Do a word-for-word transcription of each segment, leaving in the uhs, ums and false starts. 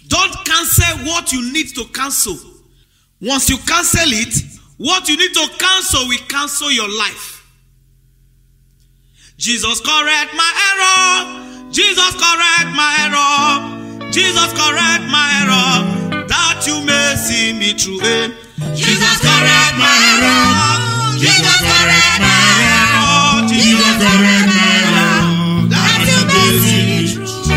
Don't cancel what you need to cancel. Once you cancel it, what you need to cancel will cancel your life. Jesus, correct my error. Jesus, correct my error. Jesus, correct my error, that you may see me through. Jesus, correct my error. Jesus, correct my error. Jesus, correct my error, that you may see me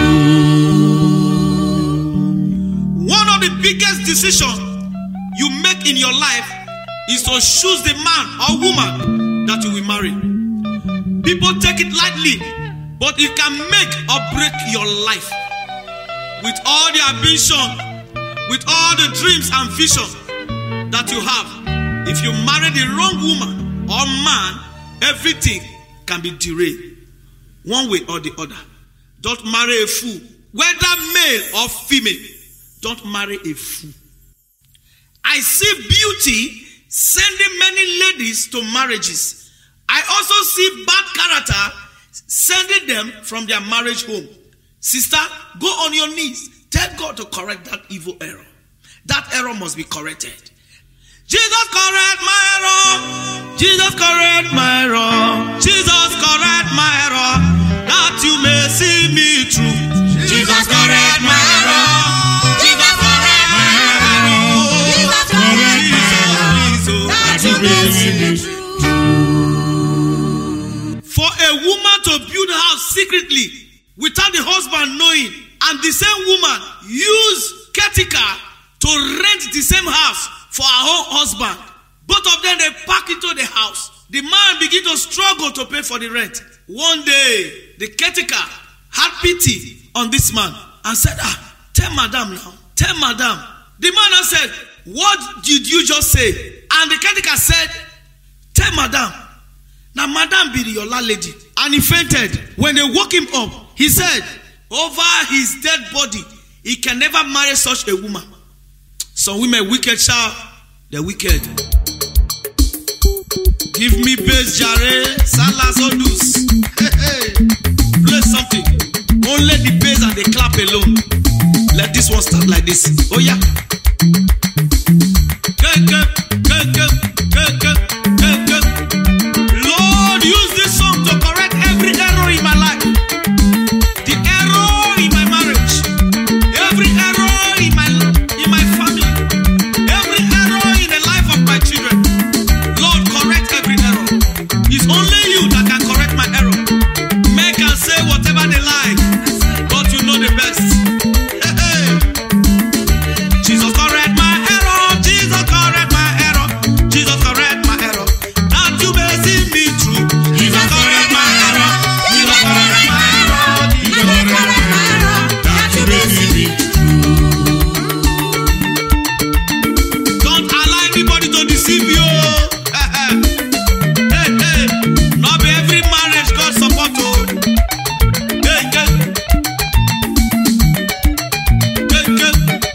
through. One of the biggest decisions you make in your life is to choose the man or woman that you will marry. People take it lightly, but it can make or break your life. With all the ambition, with all the dreams and vision that you have, if you marry the wrong woman or man, everything can be derailed one way or the other. Don't marry a fool, whether male or female. Don't marry a fool. I see beauty sending many ladies to marriages. I also see bad character sending them from their marriage home. Sister, go on your knees. Tell God to correct that evil error. That error must be corrected. Jesus, correct my error. Jesus, correct my error. Jesus, correct my error, that you may see me through. Jesus, correct my error. Jesus, correct my error. Jesus, correct my error, that you may see me through. For a woman to build a house secretly without the husband knowing, and the same woman use caretaker to rent the same house for her own husband. Both of them, they pack into the house. The man begin to struggle to pay for the rent. One day, the caretaker had pity on this man and said, ah, tell madam now, tell madam. The man now said, what did you just say? And the caretaker said, tell madam. Now madam be your landlady. And he fainted. When they woke him up, he said, over his dead body, he can never marry such a woman. Some women wicked, child, they're wicked. Give me bass, Jare, Salas Odus. Hey, hey. Play something. Only the bass and the clap alone. Let this one start like this. Oh yeah. Lord, use this song to correct every error in my life. The error in my marriage, every error in my in my family, every error in the life of my children. Lord, correct every error. It's only you that can correct my error. Men can say whatever they like, but you know the best. Hey, hey. Jesus, correct my error. Jesus, correct my error. Jesus, correct my error, that you may see me through. Jesus, correct my error. Jesus, correct my error. Jesus, correct my error, that you may see me through. Don't allow anybody to deceive you. Hey, hey. Not be every marriage God support you. Hey, hey. Hey, hey.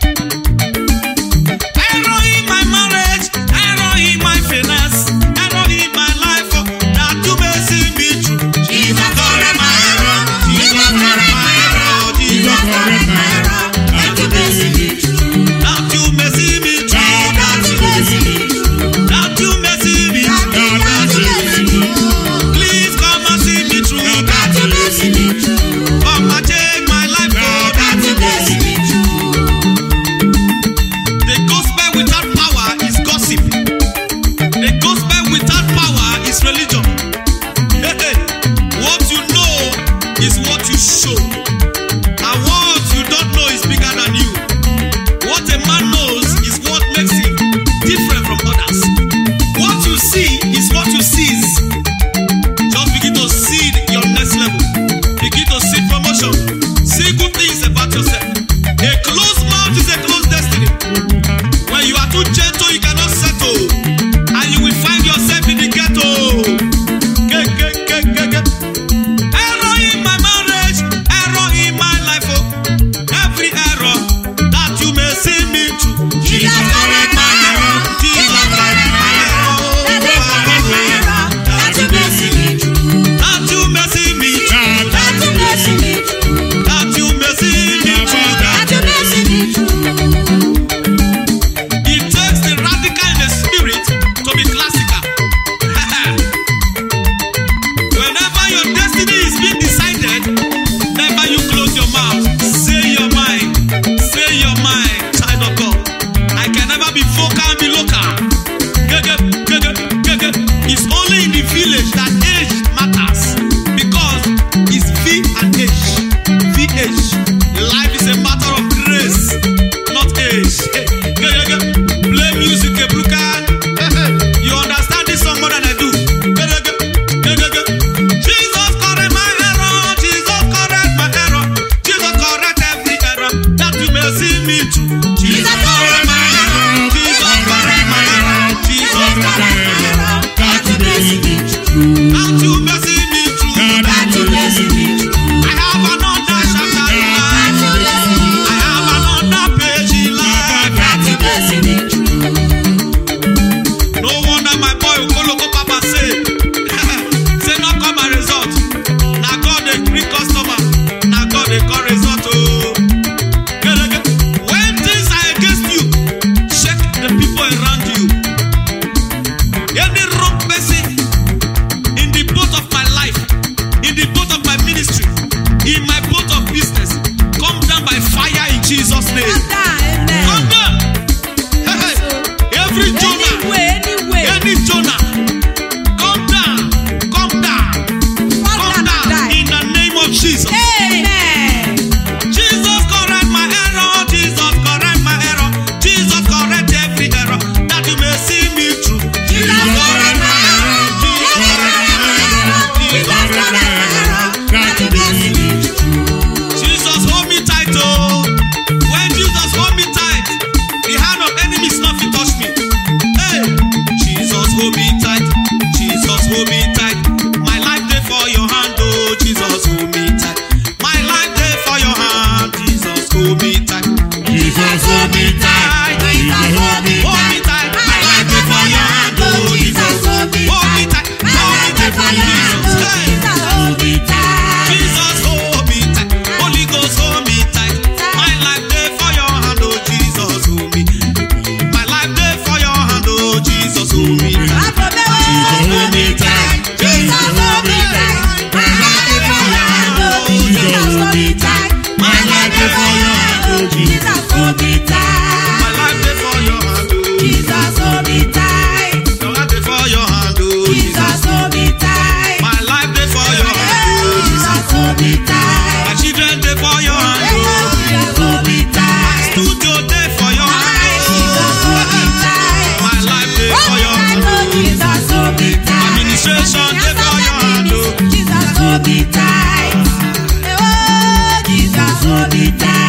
Error in my marriage, error in my finance, error in my life, oh, that you may see me through. Jesus, correct my error. Jesus, correct my error. Jesus, correct my error, that you may see me through. That you may see me through. That you may see me through. That you may see me through. That you may see me through. Please come and see me through. That you may see me through. Come and change my life, oh, That you may see me through. The gospel without power is gossip. The gospel without power is religion. Hey, hey. What you know is what you show. And what you don't know is bigger than you. What a man knows is what makes him different from others. What you see is what you seize. Just begin to see your next level. Begin to see promotion. See good things about yourself. A closed mouth is a closed destiny. When you are too gentle, you cannot settle. And you will find yourself in the ghetto. Ge, ge, ge, ge, ge. Error in my marriage, error be tight. My life before your hand, oh Jesus, hold me tight. My life before your hand, oh Jesus, hold me tight. Your life before your hand, oh Jesus, hold me tight. My life before your hand, oh Jesus, hold me tight. My children before your hand, oh Jesus, hold me tight. Studio day for your hand, Jesus, hold me tight. My life before your hand, oh Jesus, hold me tight. Administration before your hand, oh Jesus, hold me tight. Oh, Jesus, hold me tight.